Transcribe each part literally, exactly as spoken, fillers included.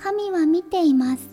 神は見ています。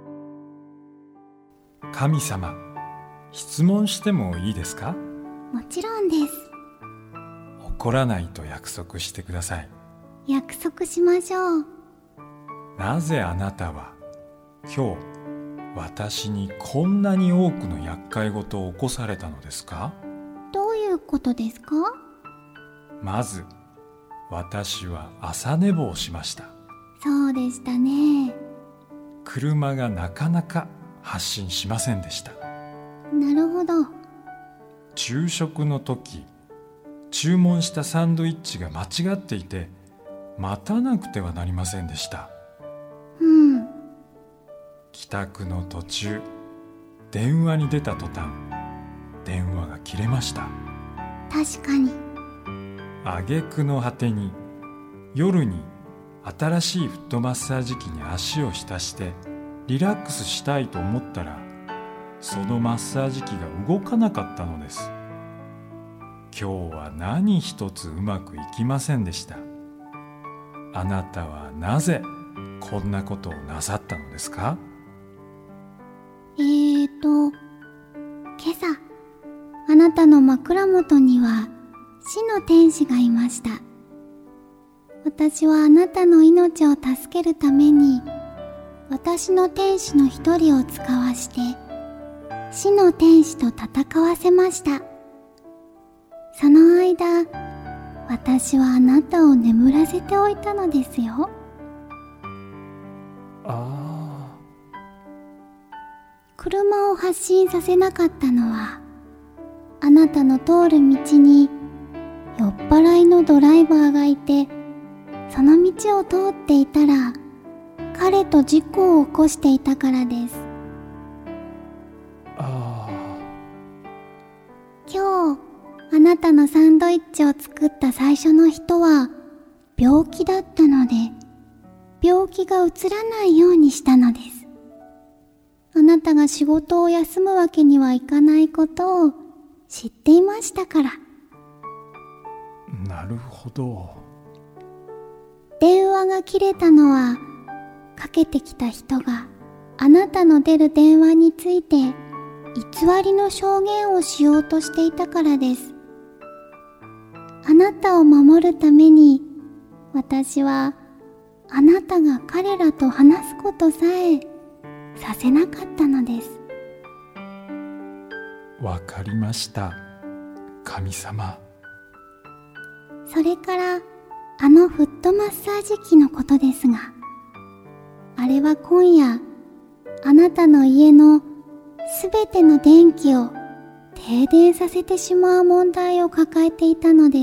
神様、質問してもいいですか？ もちろんです。 怒らないと約束してください。 約束しましょう。 なぜあなたは今日私にこんなに多くの厄介事を起こされたのですか？ どういうことですか？ まず、私は朝寝坊しました。 そうでしたね。 車がなかなか発進しませんでした。 なるほど。 昼食の時、注文したサンドイッチが間違っていて、待たなくてはなりませんでした。 うん。 帰宅の途中、電話に出た途端、電話が切れました。 確かに。 挙句の果てに、夜に新しいフットマッサージ機に足を浸してリラックスしたいと思ったら、そのマッサージ機が動かなかったのです。今日は何一つうまくいきませんでした。あなたはなぜこんなことをなさったのですか？ えーと、今朝、あなたの枕元には死の天使がいました。私はあなたの命を助けるために、私の天使の一人を使わして、死の天使と戦わせました。その間、私はあなたを眠らせておいたのですよ。 ああ。 車を発進させなかったのは、あなたの通る道に酔っ払いのドライバーがいて、その道を通っていたら、彼と事故を起こしていたからです。 ああ。 今日、あなたのサンドイッチを作った最初の人は病気だったので、病気がうつらないようにしたのです。あなたが仕事を休むわけにはいかないことを知っていましたから。 なるほど。 電話が切れたのは、かけてきた人があなたの出る電話について偽りの証言をしようとしていたからです。あなたを守るために、私はあなたが彼らと話すことさえさせなかったのです。 わかりました、神様。 それからあのフットマッサージ機のことですが、あれは今夜あなたの家のすべての電気を停電させてしまう問題を抱えていたのです。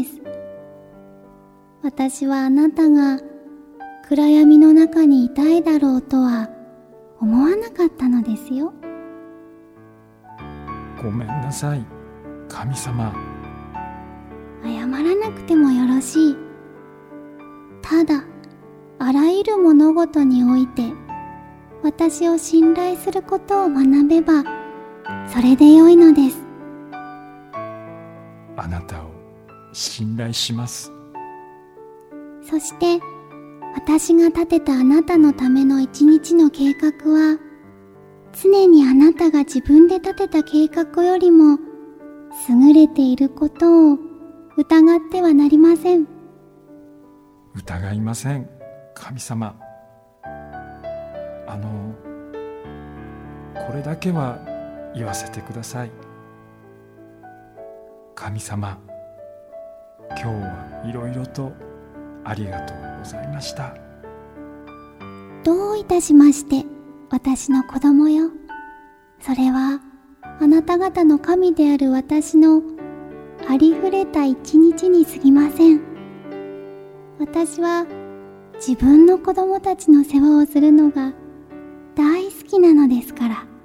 私はあなたが暗闇の中にいたいだろうとは思わなかったのですよ。 ごめんなさい、神様。 謝らなくてもよろしい。ただ、あらゆる物事において私を信頼することを学べばそれでよいのです。 あなたを信頼します。 そして私が立てたあなたのための一日の計画は、常にあなたが自分で立てた計画よりも優れていることを疑ってはなりません。 疑いません、神様。あの、これだけは言わせてください。神様、今日はいろいろとありがとうございました。 どういたしまして、私の子供よ。それはあなた方の神である私のありふれた一日に過ぎません。私は自分の子供たちの世話をするのが大好きなのですから。